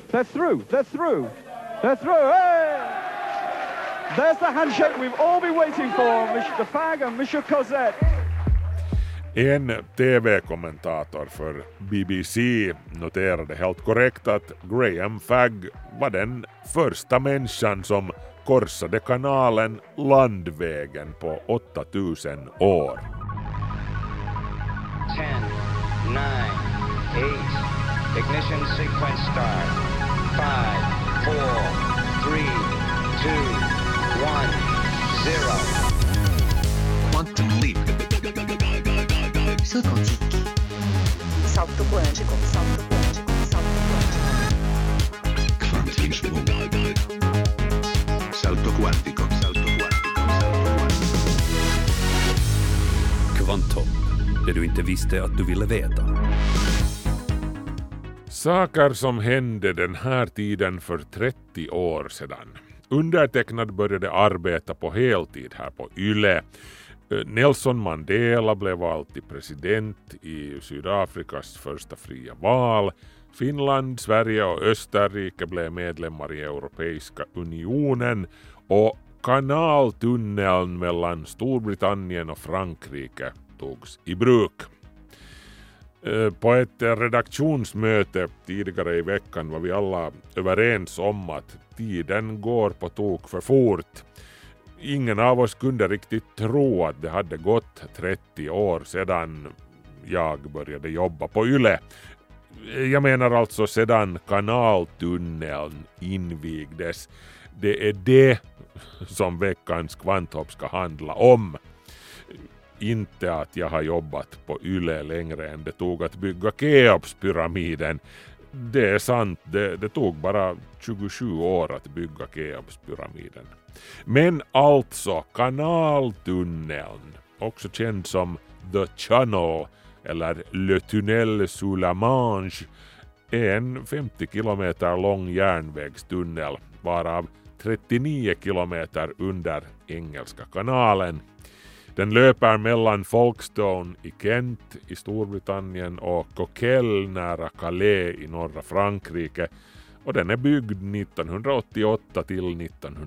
They're through. They're through. They're through. Hey! There's the handshake we've all been waiting for. Mr. Fagg and Mr. Cosette. En TV-kommentator för BBC noterade helt korrekt att Graham Fagg var den första människan som korsade kanalen landvägen på 8000 år. 10, 9, 8, ignition sequence start. 5, 4, 3, 2, 1, 0. Quantum leap. Saut quantique. Salto quântico, salto quântico, salto quântico. Quantinsprung. Salto quantico, salto quantico, salto quantico. Kvantum, det du inte visste att du ville veta. Saker som hände den här tiden för 30 år sedan. Undertecknad började arbeta på heltid här på YLE. Nelson Mandela blev vald till president i Sydafrikas första fria val. Finland, Sverige och Österrike blev medlemmar i Europeiska unionen och kanaltunneln mellan Storbritannien och Frankrike togs i bruk. På ett redaktionsmöte tidigare i veckan var vi alla överens om att tiden går på tok för fort. Ingen av oss kunde riktigt tro att det hade gått 30 år sedan jag började jobba på YLE. Jag menar alltså sedan kanaltunneln invigdes. Det är det som veckans kvanthopp ska handla om. Inte att jag har jobbat på YLE längre än det tog att bygga Keopspyramiden. Det är sant, det tog bara 27 år att bygga Keopspyramiden. Men alltså kanaltunneln, också känd som The Channel eller Le Tunnel sous la Manche, är en 50 kilometer lång järnvägstunnel varav 39 kilometer under Engelska kanalen. Den löper mellan Folkestone i Kent i Storbritannien och Coquelles nära Calais i norra Frankrike. Och den är byggd 1988 till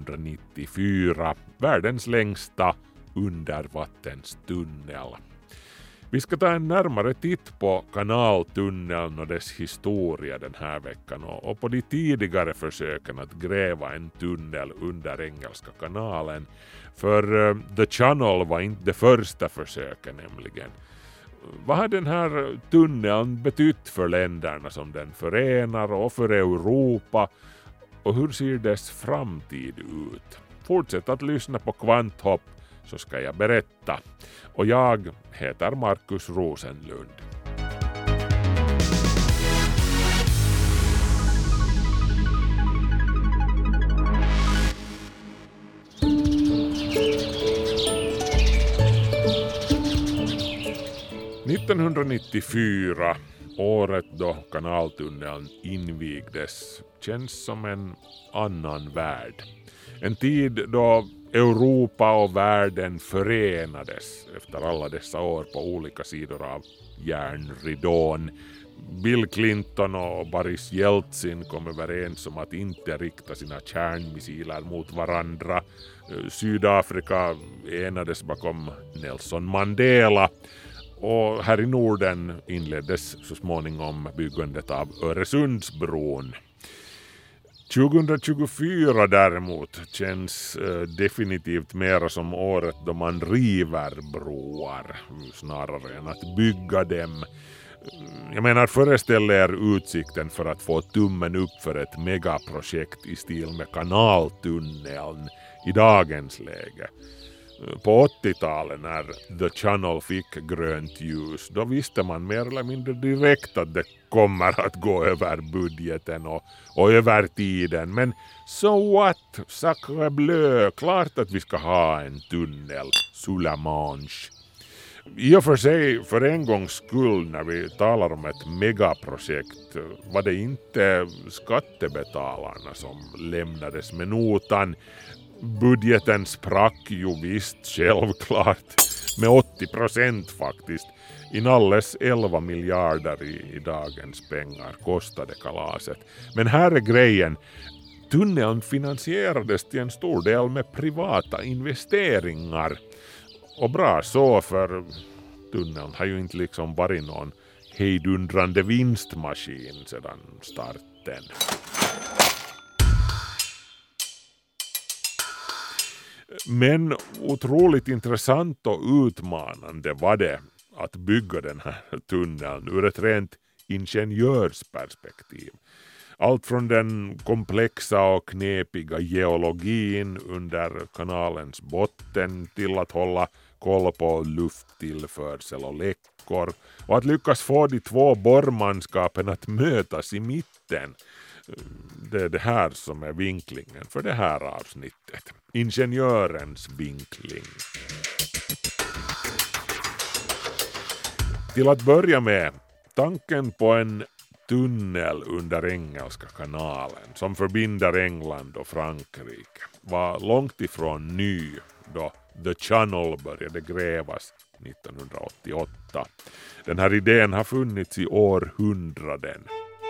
1994. Världens längsta undervattenstunnel. Vi ska ta en närmare titt på kanaltunneln och dess historia den här veckan och på de tidigare försöken att gräva en tunnel under Engelska kanalen. För The Channel var inte det första försöket nämligen. Vad har den här tunneln betytt för länderna som den förenar och för Europa? Och hur ser dess framtid ut? Fortsätt att lyssna på Kvanthopp så ska jag berätta. Och jag heter Markus Rosenlund. –1994, året då kanaltunneln invigdes, känns som en annan värld. En tid då Europa och världen förenades efter alla dessa år på olika sidor av järnridån. Bill Clinton och Boris Jeltsin kom överens om att inte rikta sina kärnmissiler mot varandra. Sydafrika enades bakom Nelson Mandela. Och här i Norden inleddes så småningom byggandet av Öresundsbron. 2024 däremot känns definitivt mer som året då man river broar snarare än att bygga dem. Jag menar, föreställ er utsikten för att få tummen upp för ett megaprojekt i stil med kanaltunneln i dagens läge. På 80-talet när The Channel fick grönt ljus, då visste man mer eller mindre direkt att det kommer att gå över budgeten och över tiden. Men so what? Sacre bleu, klart att vi ska ha en tunnel sous la Manche. I och för sig, för en gångs skull när vi talar om ett megaprojekt, var det inte skattebetalarna som lämnades med notan. Budgeten sprack ju visst självklart med 80% faktiskt. Inalles 11 miljarder i dagens pengar kostade kalaset. Men här är grejen. Tunneln finansierades till en stor del med privata investeringar. Och bra så, för tunneln har ju inte liksom varit någon hejdundrande vinstmaskin sedan starten. Men otroligt intressant och utmanande var det att bygga den här tunneln ur ett rent ingenjörsperspektiv. Allt från den komplexa och knepiga geologin under kanalens botten till att hålla koll på lufttillförsel och läckor och att lyckas få de två borrmanskapen att mötas i mitten. Det är det här som är vinklingen för det här avsnittet. Ingenjörens vinkling. Till att börja med, tanken på en tunnel under Engelska kanalen som förbinder England och Frankrike var långt ifrån ny då The Channel började grävas 1988. Den här idén har funnits i århundraden.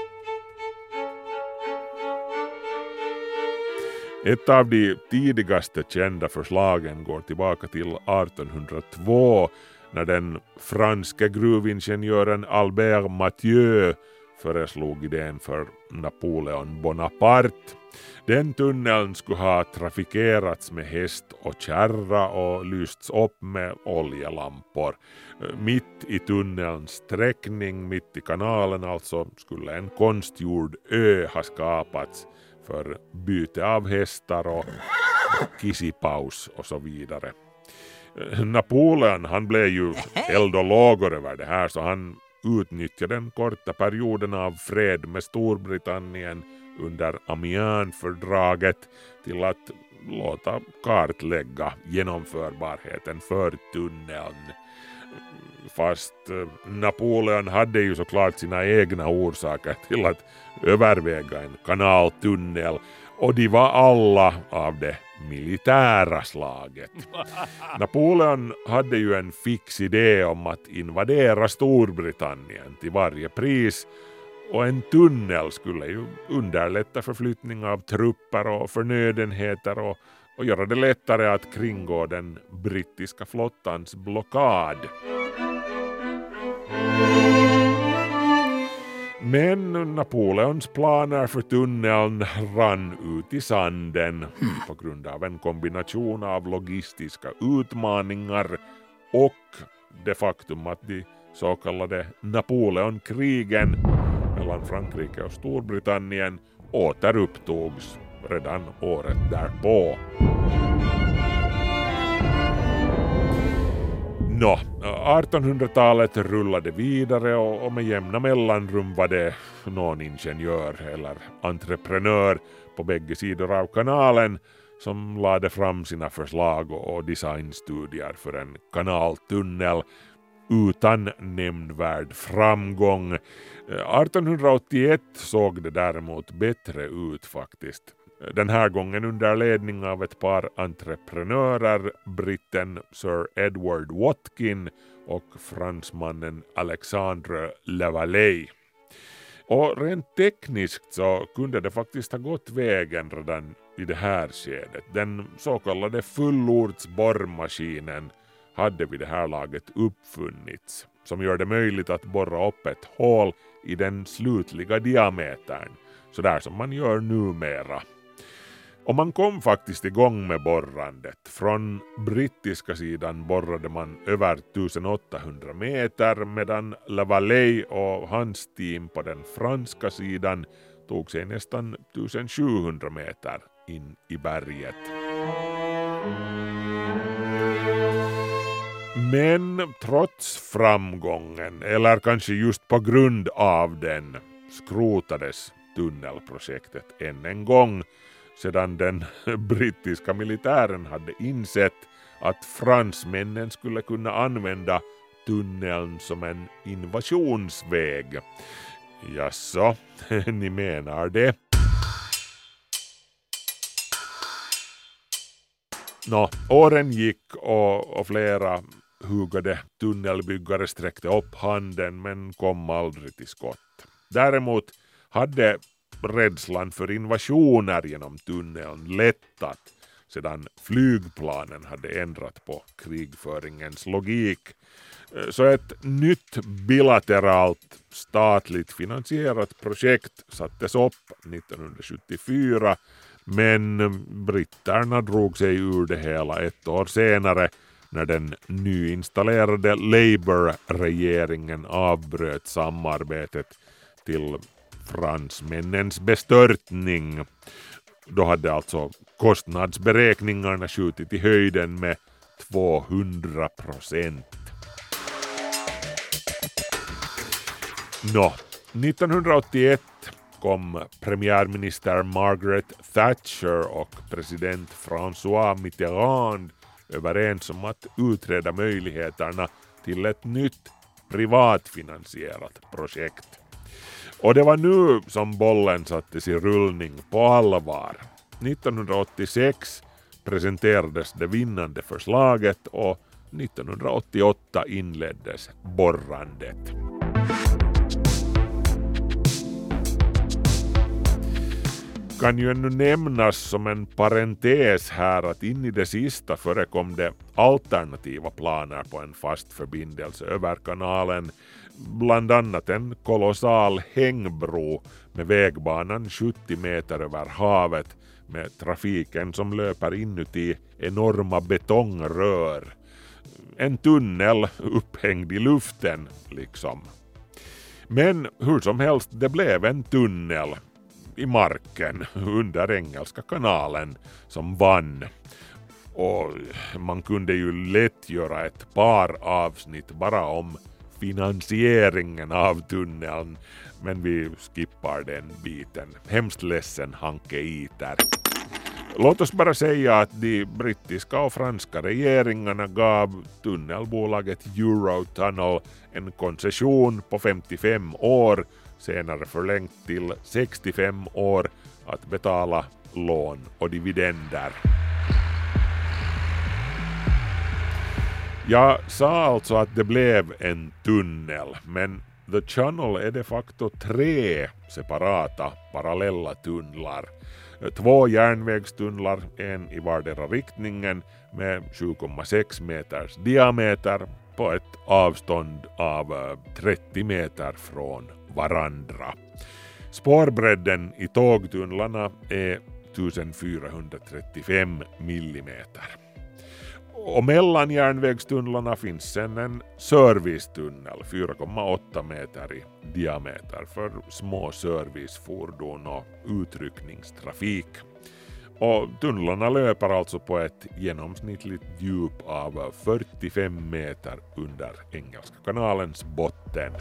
Ett av de tidigaste kända förslagen går tillbaka till 1802 när den franske gruvingenjören Albert Mathieu föreslog idén för Napoleon Bonaparte. Den tunneln skulle ha trafikerats med häst och kärra och lysts upp med oljelampor. Mitt i tunnelns sträckning, mitt i kanalen alltså, skulle en konstgjord ö ha skapats för byte av hästar och kissipaus och så vidare. Napoleon, han blev ju eld och lågor över det här, så han utnyttjade den korta perioden av fred med Storbritannien under Amiens-fördraget till att låta kartlägga genomförbarheten för tunneln. Fast Napoleon hade ju såklart sina egna orsaker till att överväga en kanaltunnel, och de var alla av det militära slaget. Napoleon hade ju en fix idé om att invadera Storbritannien till varje pris, och en tunnel skulle ju underlätta förflyttning av trupper och förnödenheter och göra det lättare att kringgå den brittiska flottans blockad. Men Napoleons planer för tunneln rann ut i sanden på grund av en kombination av logistiska utmaningar och det faktum att de så kallade Napoleonkrigen mellan Frankrike och Storbritannien återupptogs redan året därpå. Nå, 1800-talet rullade vidare och med jämna mellanrum var det någon ingenjör eller entreprenör på bägge sidor av kanalen som lade fram sina förslag och designstudier för en kanaltunnel utan nämnvärd framgång. 1881 såg det däremot bättre ut faktiskt. Den här gången under ledning av ett par entreprenörer, britten Sir Edward Watkin och fransmannen Alexandre Lavallee. Och rent tekniskt så kunde det faktiskt ha gått vägen redan i det här skedet. Den så kallade fullordsborrmaskinen hade vid det här laget uppfunnits, som gör det möjligt att borra upp ett hål i den slutliga diametern, så där som man gör numera. Och man kom faktiskt igång med borrandet. Från brittiska sidan borrade man över 1800 meter, medan Lavallee och hans team på den franska sidan tog sig nästan 1700 meter in i berget. Men trots framgången, eller kanske just på grund av den, skrotades tunnelprojektet än en gång sedan den brittiska militären hade insett att fransmännen skulle kunna använda tunneln som en invasionsväg. Jaså, ni menar det? Nå, åren gick och flera hugade tunnelbyggare sträckte upp handen men kom aldrig till skott. Däremot hade rädslan för invasioner genom tunneln lättat sedan flygplanen hade ändrat på krigföringens logik. Så ett nytt bilateralt statligt finansierat projekt sattes upp 1974, men britterna drog sig ur det hela ett år senare när den nyinstallerade Labour-regeringen avbröt samarbetet till fransmännens bestörtning. Då hade alltså kostnadsberäkningarna skjutit i höjden med 200%. Nå, 1981 kom premiärminister Margaret Thatcher och president François Mitterrand överens om att utreda möjligheterna till ett nytt privatfinansierat projekt. Och det var nu som bollen sattes i rullning på allvar. 1986 presenterades det vinnande förslaget och 1988 inleddes borrandet. Kan ju ännu nämnas som en parentes här att in i det sista förekom det alternativa planer på en fast förbindelse över kanalen, bland annat en kolossal hängbro med vägbanan 70 meter över havet med trafiken som löper inuti enorma betongrör. En tunnel upphängd i luften liksom. Men hur som helst, det blev en tunnel i marken under Engelska kanalen som vann. Och man kunde ju lätt göra ett par avsnitt bara om finansieringen av tunneln, men vi skippar den biten. Hemskt ledsen Hanke Iter. Låt oss bara säga att de brittiska och franska regeringarna gav tunnelbolaget Eurotunnel en koncession på 55 år, senare förlängt till 65 år, att betala lån och dividender. Jag sa alltså att det blev en tunnel, men The Channel är de facto 3 separata parallella tunnlar. 2 järnvägstunnlar, en i vardera riktningen med 7,6 meters diameter på ett avstånd av 30 meter från varandra. Spårbredden i tågtunnlarna är 1435 millimeter. Och mellan järnvägstunnlarna finns sen en servicetunnel 4,8 meter i diameter för små servicefordon och utryckningstrafik. Och tunnlarna löper alltså på ett genomsnittligt djup av 45 meter under Engelska kanalens botten.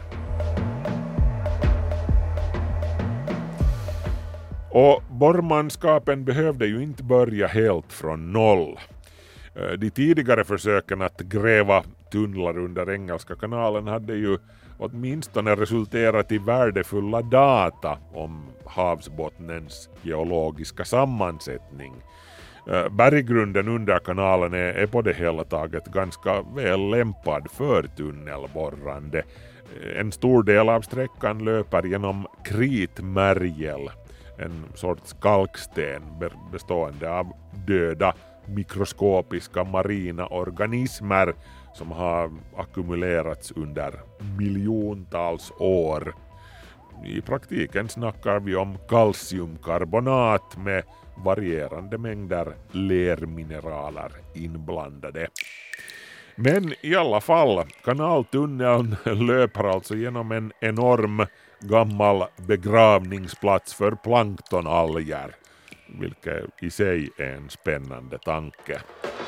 Och borrmanskapen behövde ju inte börja helt från noll. De tidigare försöken att gräva tunnlar under Engelska kanalen hade ju åtminstone resulterat i värdefulla data om havsbottnens geologiska sammansättning. Berggrunden under kanalen är på det hela taget ganska väl lämpad för tunnelborrande. En stor del av sträckan löper genom kritmärgel, en sorts kalksten bestående av döda mikroskopiska marina organismer som har ackumulerats under miljontals år. I praktiken snackar vi om kalciumkarbonat med varierande mängder lermineraler inblandade. Men i alla fall, kanaltunneln löper alltså genom en enorm gammal begravningsplats för planktonalger, vilket i sig är en spännande tanke.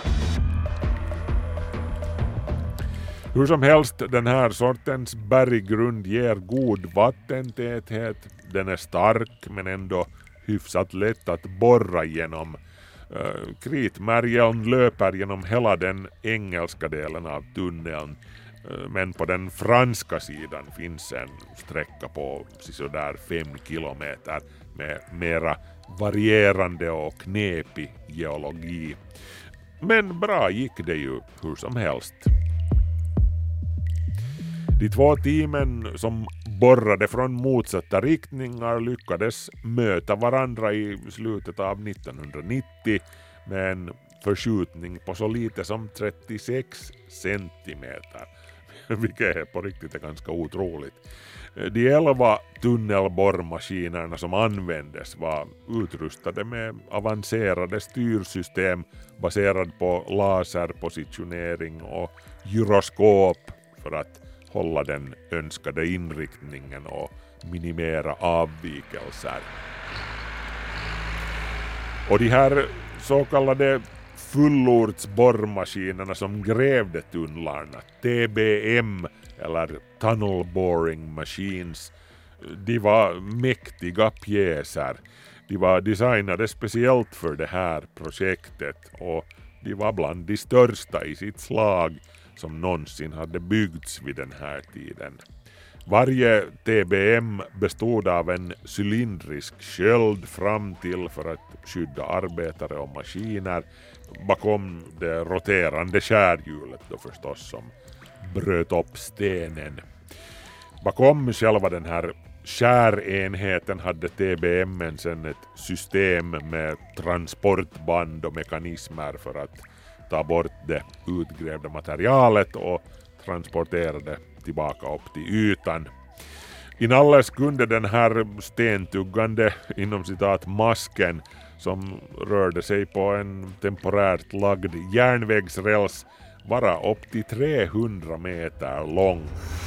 Hur som helst, den här sortens berggrund ger god vattentäthet. Den är stark men ändå hyfsat lätt att borra genom. Kritmärgeln löper genom hela den engelska delen av tunneln. Men på den franska sidan finns en sträcka på sådär 5 kilometer med mera varierande och knepig geologi. Men bra gick det ju hur som helst. De två teamen som borrade från motsatta riktningar lyckades möta varandra i slutet av 1990 med en förskjutning på så lite som 36 centimeter, vilket är på riktigt är ganska otroligt. De 11 tunnelborrmaskinerna som användes var utrustade med avancerade styrsystem baserad på laserpositionering och gyroskop för att hålla den önskade inriktningen och minimera avvikelser. Och de här så kallade fullortsborrmaskinerna som grävde tunnlarna, TBM eller Tunnel Boring Machines, de var mäktiga pjäser. De var designade speciellt för det här projektet och de var bland de största i sitt slag som någonsin hade byggts vid den här tiden. Varje TBM bestod av en cylindrisk sköld fram till för att skydda arbetare och maskiner bakom det roterande skärhjulet då förstås som bröt upp stenen. Bakom själva den här skärenheten hade TBM:en sedan ett system med transportband och mekanismer för att ta bort det utgrävda materialet och transportera det tillbaka upp till ytan. Inalles kunde den här stentuggande inom citat masken som rörde sig på en temporärt lagd järnvägsräls vara upp till 300 meter lång.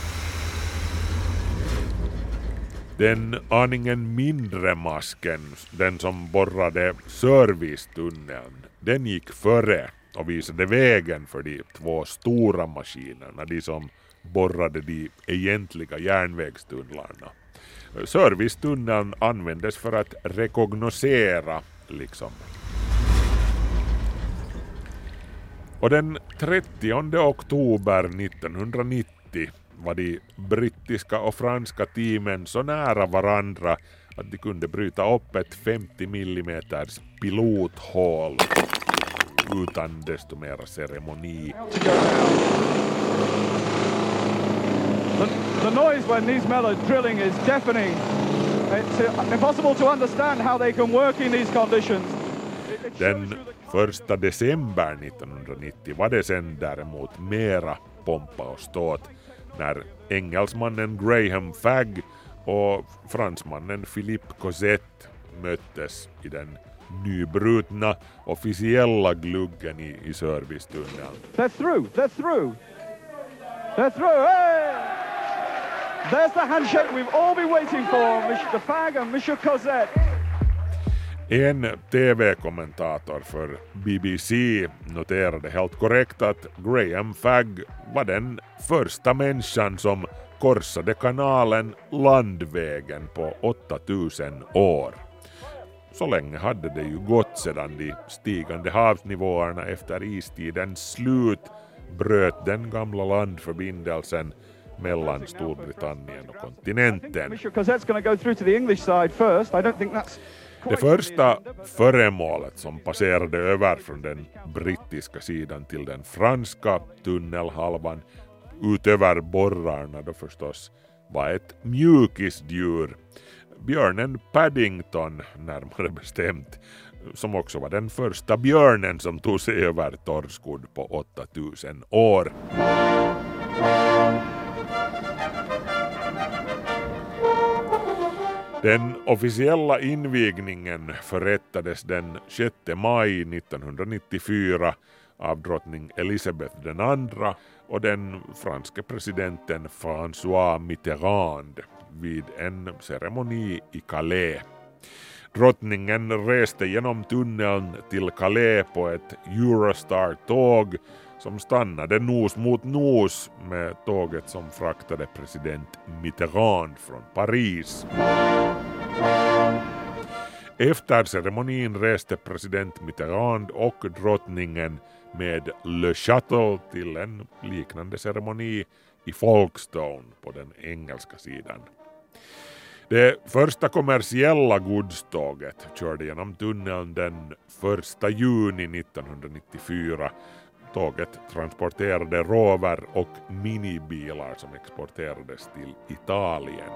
Den aningen mindre masken, den som borrade servicetunneln, den gick före och visade vägen för de två stora maskinerna, de som borrade de egentliga järnvägstunnlarna. Servicetunneln användes för att rekognosera liksom. Och den 30 oktober 1990 var de brittiska och franska teamen så nära varandra att de kunde bryta upp ett 50 mm pilothål utan desto mera ceremoni. The noise when these men are drilling is deafening. It's impossible to understand how they can work in these conditions. Den 1 december 1990 var det sen däremot mera pompa och ståt när engelsmannen Graham Fagg och fransmannen Philippe Cosette möttes i den nybrutna officiella gluggen i servicetunneln. They're through. They're through. They're through. Hey! There's the handshake we've all been waiting for, Mr. Fagg and Mr. Cosette. En TV-kommentator för BBC noterade helt korrekt att Graham Fagg var den första människan som korsade kanalen landvägen på 8000 år. Så länge hade det ju gått sedan de stigande havsnivåerna efter istidens slut bröt den gamla landförbindelsen mellan Storbritannien och kontinenten. Mr. Cosette's going to go through to the English side first. I don't think that's Det första föremålet som passerade över från den brittiska sidan till den franska tunnelhalvan utöver borrarna då förstås var ett mjukisdjur, björnen Paddington närmare bestämt, som också var den första björnen som tog sig över Torskod på 8000 år. Den officiella invigningen förrättades den 6 maj 1994 av drottning Elisabeth II och den franske presidenten François Mitterrand vid en ceremoni i Calais. Drottningen reste genom tunneln till Calais på ett Eurostar-tåg som stannade nos mot nos med tåget som fraktade president Mitterrand från Paris. Efter ceremonin reste president Mitterrand och drottningen med Le Château till en liknande ceremoni i Folkestone på den engelska sidan. Det första kommersiella godståget körde genom tunneln den 1 juni 1994. Tåget transporterade rover och minibilar som exporterades till Italien.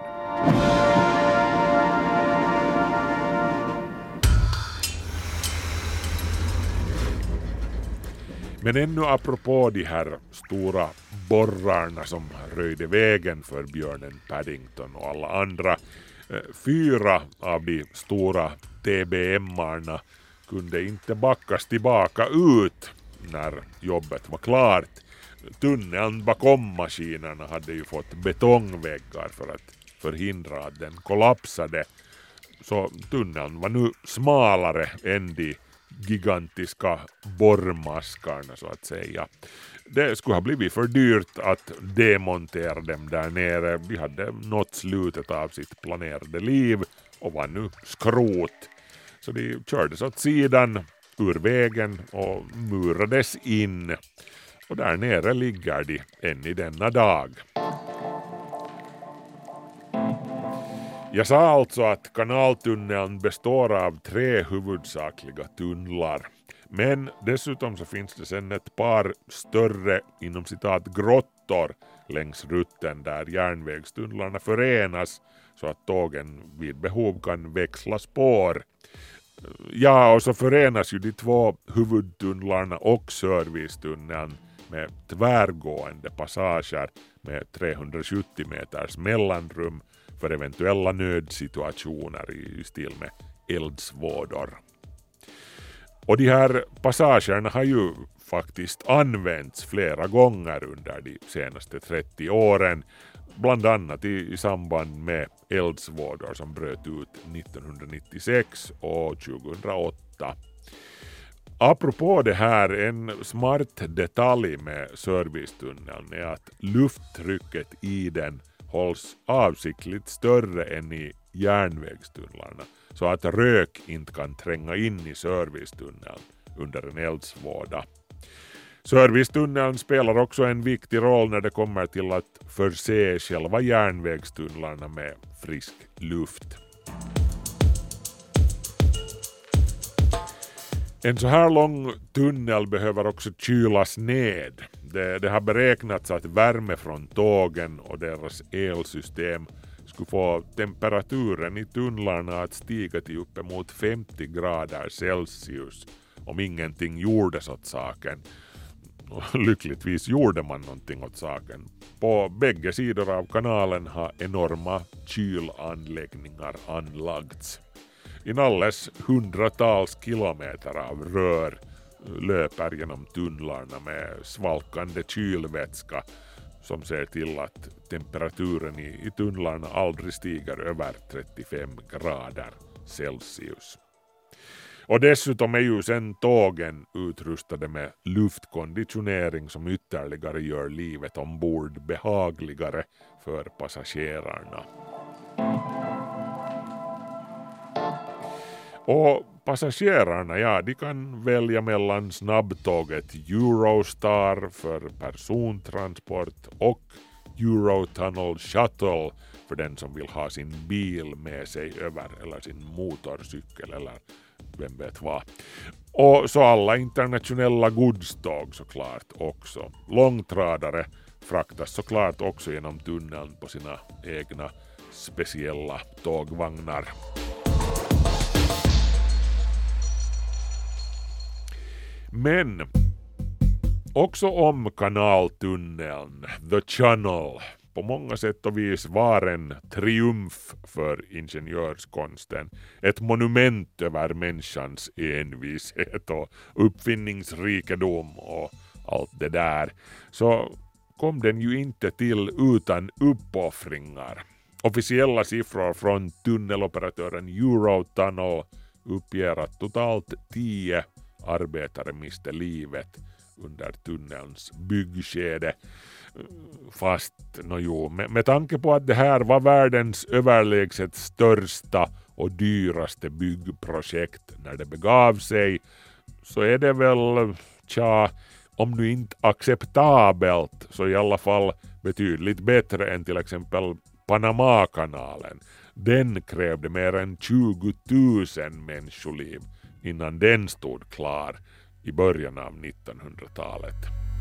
Men ännu apropå de här stora borrarna som röjde vägen för björnen Paddington och alla andra. 4 av de stora TBM-arna kunde inte backas tillbaka ut när jobbet var klart. Tunneln bakom maskinerna hade ju fått betongväggar för att förhindra att den kollapsade. Så tunneln var nu smalare än de gigantiska borrmaskarna så att säga. Det skulle ha blivit för dyrt att demontera dem där nere. Vi hade nått slutet av sitt planerade liv och var nu skrot. Så de kördes åt sidan ur vägen och murades in. Och där nere ligger de än i denna dag. Jag sa alltså att kanaltunneln består av 3 huvudsakliga tunnlar. Men dessutom så finns det sen ett par större inom citat grottor längs rutten där järnvägstunnlarna förenas så att tågen vid behov kan växla spår. Ja, och så förenas ju de 2 huvudtunnlarna och servicetunneln med tvärgående passager med 370 meters mellanrum för eventuella nödsituationer i stil med eldsvådor. Och de här passagerna har ju faktiskt använts flera gånger under de senaste 30 åren. Bland annat i samband med eldsvådor som bröt ut 1996 och 2008. Apropå det här, en smart detalj med servicetunneln är att lufttrycket i den hålls avsiktligt större än i järnvägstunnlarna så att rök inte kan tränga in i servicetunneln under en eldsvåda. Servicetunneln spelar också en viktig roll när det kommer till att förse själva järnvägstunnlarna med frisk luft. En så här lång tunnel behöver också kylas ned. Det har beräknats att värme från tågen och deras elsystem skulle få temperaturen i tunnlarna att stiga till uppemot 50 grader Celsius om ingenting gjordes åt saken. Och lyckligtvis gjorde man någonting åt saken. På bägge sidor av kanalen har enorma kylanläggningar anlagts. Inalles hundratals kilometer av rör löper genom tunnlarna med svalkande kylvätska som ser till att temperaturen i tunnlarna aldrig stiger över 35 grader Celsius. Och dessutom är ju sen tågen utrustade med luftkonditionering som ytterligare gör livet ombord behagligare för passagerarna. Och passagerarna, ja, de kan välja mellan snabbtåget Eurostar för persontransport och Eurotunnel Shuttle för den som vill ha sin bil med sig över eller sin motorcykel eller vem vet vad. Och så alla internationella godståg såklart också. Långtradare fraktas såklart också genom tunneln på sina egna speciella tågvagnar. Men också om kanaltunneln, The Channel, på många sätt och vis var en triumf för ingenjörskonsten. Ett monument över människans envishet och uppfinningsrikedom och allt det där. Så kom den ju inte till utan uppoffringar. Officiella siffror från tunneloperatören Eurotunnel uppger att totalt 10 arbetare miste livet under tunnelns byggskede. Fast med tanke på att det här var världens överlägset största och dyraste byggprojekt när det begav sig, så är det väl, om nu inte acceptabelt, så i alla fall betydligt bättre än till exempel Panamakanalen. Den krävde mer än 20 000 människoliv innan den stod klar. i början av 1900-talet.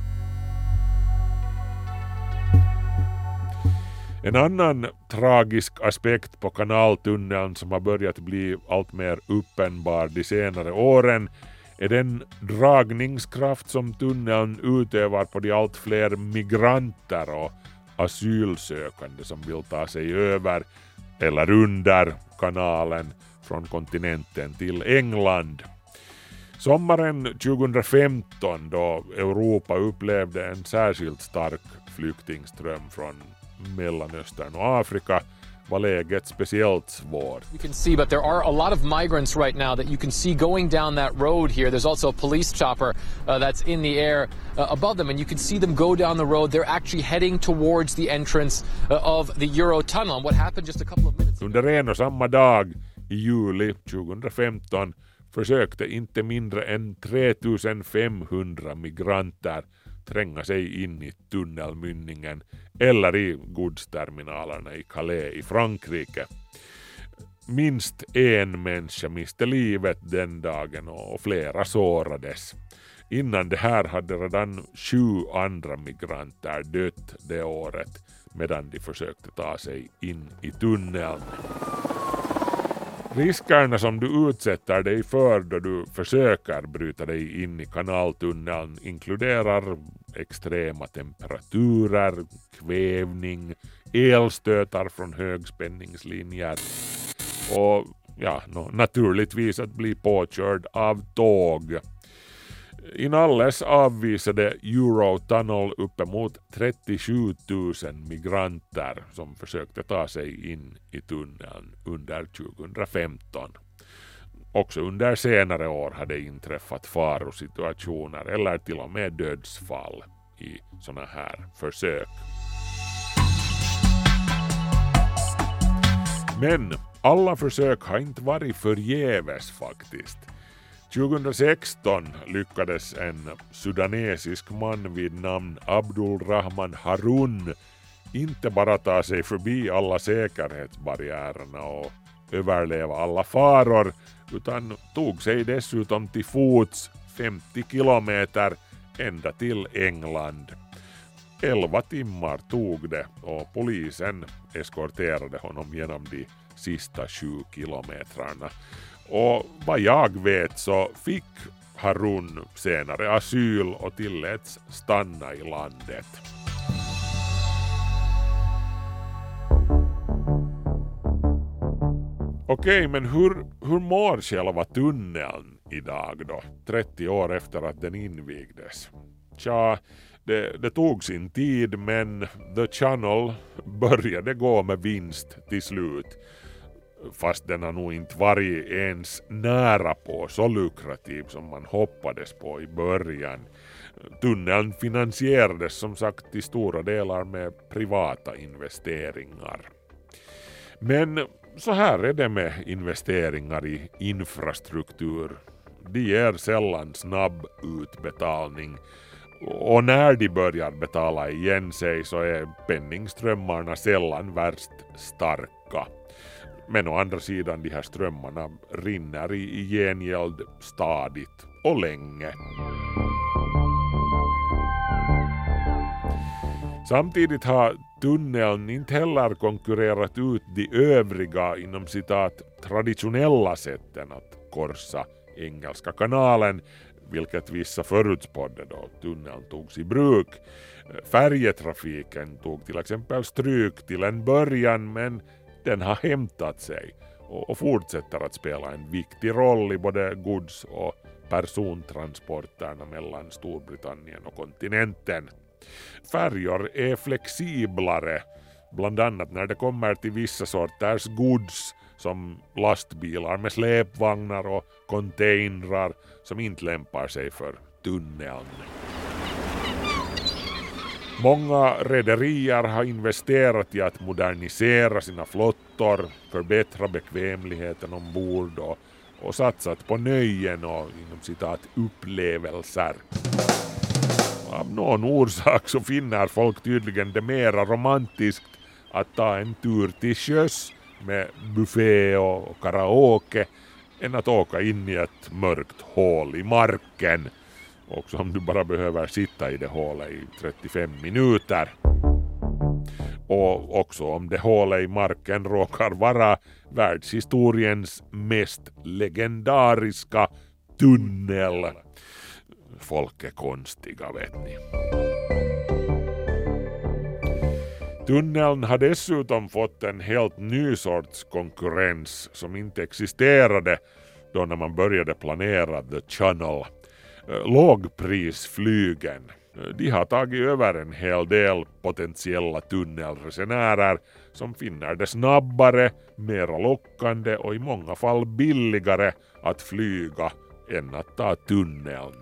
En annan tragisk aspekt på kanaltunneln som har börjat bli allt mer uppenbar de senare åren är den dragningskraft som tunneln utövar på de allt fler migranter och asylsökande som vill ta sig över eller under kanalen från kontinenten till England. Sommaren 2015, då Europa upplevde en särskilt stark flyktingström från Mellanöstern och Afrika, var läget speciellt svårt. You can see, but there are a lot of migrants right now that you can see going down that road here. There's also a police chopper that's in the air above them, and you can see them go down the road. They're actually heading towards the entrance of the Eurotunnel. And what happened just a couple of minutes ago? Under en och samma dag i juli 2015 försökte inte mindre än 3500 migranter tränga sig in i tunnelmynningen eller i godsterminalerna i Calais i Frankrike. Minst en människa miste livet den dagen och flera sårades. Innan det här hade redan 7 andra migranter dött det året medan de försökte ta sig in i tunneln. Riskerna som du utsätter dig för då du försöker bryta dig in i kanaltunneln inkluderar extrema temperaturer, kvävning, elstötar från högspänningslinjer och naturligtvis att bli påkörd av tåg. Inalles avvisade Eurotunnel uppemot 37 000 migranter som försökte ta sig in i tunneln under 2015. Också under senare år hade inträffat farosituationer eller till och med dödsfall i såna här försök. Men alla försök har inte varit förgäves faktiskt. 2016 lyckades en sudanesisk man vid namn Abdul Rahman Harun inte bara ta sig förbi alla säkerhetsbarriärerna och överleva alla faror, utan tog sig dessutom till fots 50 kilometer ända till England. 11 timmar tog det och polisen eskorterade honom genom de sista 7 kilometrarna. Och vad jag vet så fick Harun senare asyl och tilläts stanna i landet. Okej, men hur mår själva tunneln idag då, 30 år efter att den invigdes? Tja, det tog sin tid, men The Channel började gå med vinst till slut. Fast den har nog inte varit ens nära på så lukrativ som man hoppades på i början. Tunneln finansierades som sagt till stora delar med privata investeringar. Men så här är det med investeringar i infrastruktur. De ger sällan snabb utbetalning. Och när de börjar betala igen sig så är penningströmmarna sällan värst starka. Men å andra sidan, de här strömmarna rinner i gengäld stadigt och länge. Samtidigt har tunneln inte heller konkurrerat ut de övriga inom citat traditionella sätten att korsa Engelska kanalen, vilket vissa förutspådde då tunneln togs i bruk. Färjetrafiken tog till exempel stryk till en början, men den har hämtat sig och fortsätter att spela en viktig roll i både gods- och persontransporterna mellan Storbritannien och kontinenten. Färjor är flexiblare, bland annat när det kommer till vissa sorters gods som lastbilar med släpvagnar och containrar som inte lämpar sig för tunneln. Många rederier har investerat i att modernisera sina flottor, förbättra bekvämligheten ombord och satsat på nöjen och inom citat upplevelser. Av någon orsak så finner folk tydligen det mera romantiskt att ta en tur till sjöss med buffé och karaoke än att åka in i ett mörkt hål i marken. också om du bara behöver sitta i det hålet i 35 minuter. Och också om det hålet i marken råkar vara världshistoriens mest legendariska tunnel. Folk är konstiga, vet ni. Tunneln har dessutom fått en helt ny sorts konkurrens som inte existerade då när man började planera The Channel. Lågprisflygen. De har tagit över en hel del potentiella tunnelresenärer som finner det snabbare, mera lockande och i många fall billigare att flyga än att ta tunneln.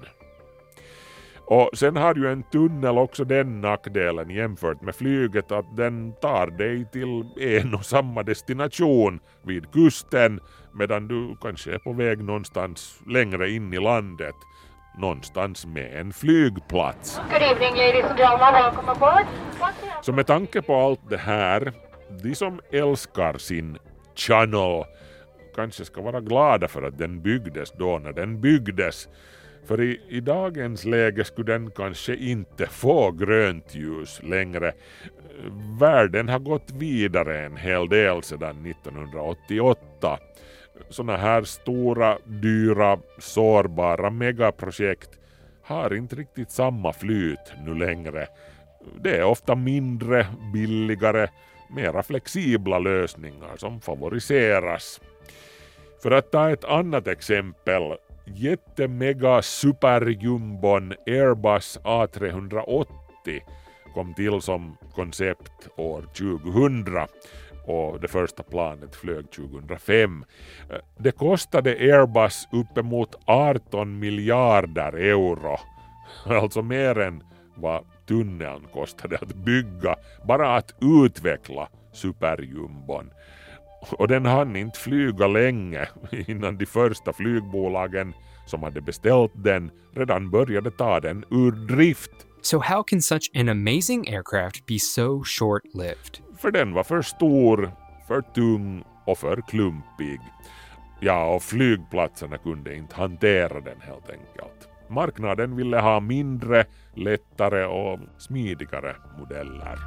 Och sen har ju en tunnel också den nackdelen jämfört med flyget att den tar dig till en och samma destination vid kusten medan du kanske är på väg någonstans längre in i landet. Någonstans med en flygplats. Good evening, ladies and gentlemen. Welcome aboard. Så med tanke på allt det här, de som älskar sin channel kanske ska vara glada för att den byggdes då när den byggdes. För i dagens läge skulle den kanske inte få grönt ljus längre. Världen har gått vidare en hel del sedan 1988. Såna här stora, dyra, sårbara megaprojekt har inte riktigt samma flyt nu längre. Det är ofta mindre, billigare, mera flexibla lösningar som favoriseras. För att ta ett annat exempel, jättemega superjumbon Airbus A380 kom till som koncept år 2000 och det första planet flög 2005. Det kostade Airbus uppemot 18 miljarder euro, alltså mer än vad tunneln kostade att bygga, bara att utveckla superjumbon. Och den hann inte flyga länge innan de första flygbolagen som hade beställt den redan började ta den ur drift. So how can such an amazing aircraft be so short-lived? För den var för stor, för tung och för klumpig. Ja, och flygplatserna kunde inte hantera den helt enkelt. Marknaden ville ha mindre, lättare och smidigare modeller.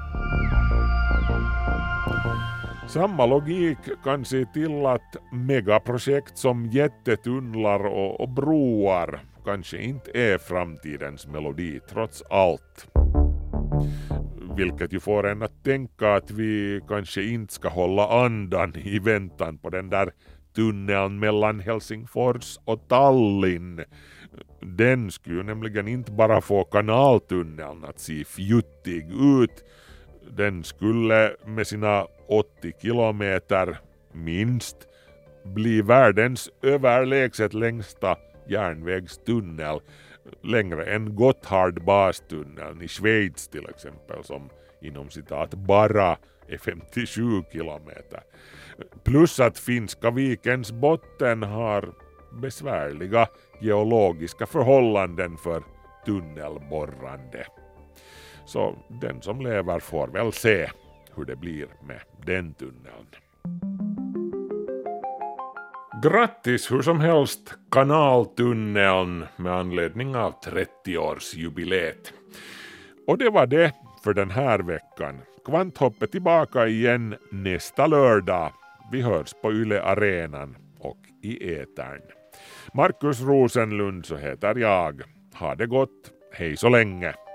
Samma logik kan se till att megaprojekt som jättetunnlar och broar kanske inte är framtidens melodi trots allt. Vilket ju får en att tänka att vi kanske inte ska hålla andan i väntan på den där tunneln mellan Helsingfors och Tallinn. Den skulle nämligen inte bara få kanaltunneln att se fjuttig ut. Den skulle med sina 80 kilometer minst bli världens överlägset längsta järnvägstunnel, längre än Gotthardbastunneln i Schweiz till exempel, som inom citat bara är 57 kilometer. Plus att Finska vikens botten har besvärliga geologiska förhållanden för tunnelborrande. Så den som lever får väl se hur det blir med den tunneln. Grattis hur som helst kanaltunneln med anledning av 30-årsjubileet. Och det var det för den här veckan. Kvanthopp är tillbaka igen nästa lördag. Vi hörs på Yle Arenan och i etern. Markus Rosenlund så heter jag. Ha det gott. Hej så länge.